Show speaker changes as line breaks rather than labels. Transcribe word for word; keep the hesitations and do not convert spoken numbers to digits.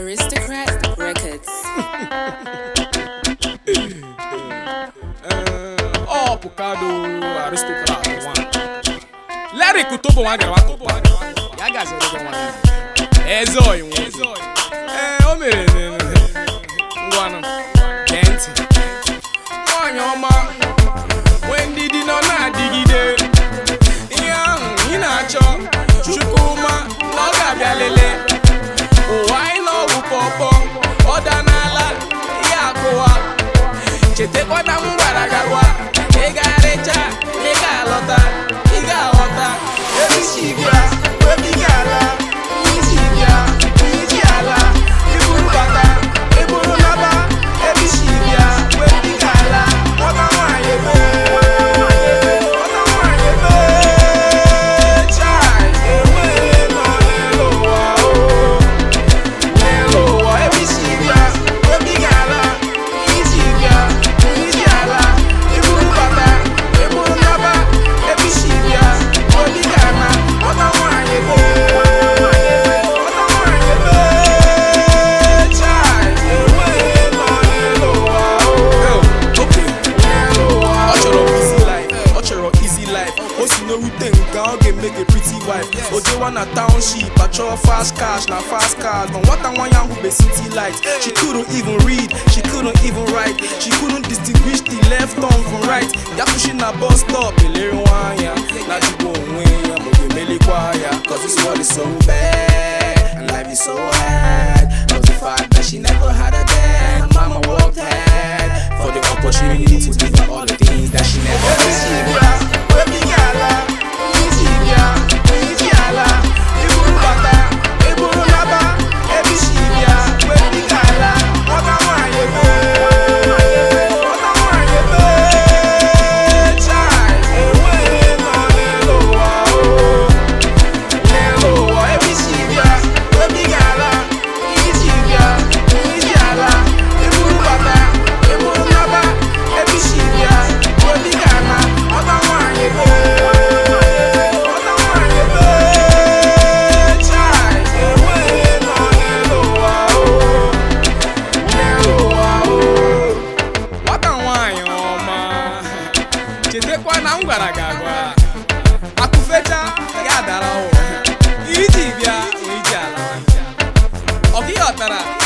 Aristocrat Records.
Oh, Pukado, Aristocrat one. Larry Kutobo one gara wako. Ya gazi ndo one. Ezo yi one. Eh, o mere ne. Ngwana. Genti. Wanyoma. When did you know na digide? Iya, ina cho. Chukuma, no ga bia lele. Why no upopo? Odanala, ya kowa. Chete kwa na mbara garwa. Ega recha, ega lota, ega lota. Ebi shibia, ebi gala, ebi shibia, ebi gala. Iburu bata, iburu naba, ebi shibia, ebi gala. Oda wanye be, oda wanye be. Chai, ewe no lelo wa o, lelo wa. Ebi shibia, ebi gala, ebi shibia, ebi gala. Iburu bata, iburu naba, ebi shibia, ebi gala. Oda wanye be, oda wanye be. Chai, ewe no lelo wa o. Okay. Ochoro easy life, Ochoro easy life. Osi no routine, can get make a pretty wife. Oje wanna township, patrol fast cash, na fast cars. But what I want who be city lights. She couldn't even read, she couldn't even write. She couldn't distinguish the left tongue from right. Ya pushing a bus stop, ele wanya. Na jibo wenya, mo be mele kwaya. Cause this world is so bad, and life is so hard. But the fact that she never had a dad, her mama worked hard for the opportunity to give her all the things that she never had. Chetekwa na ngwara gagwa akufecha ya dara o iji bia iji ala oki otara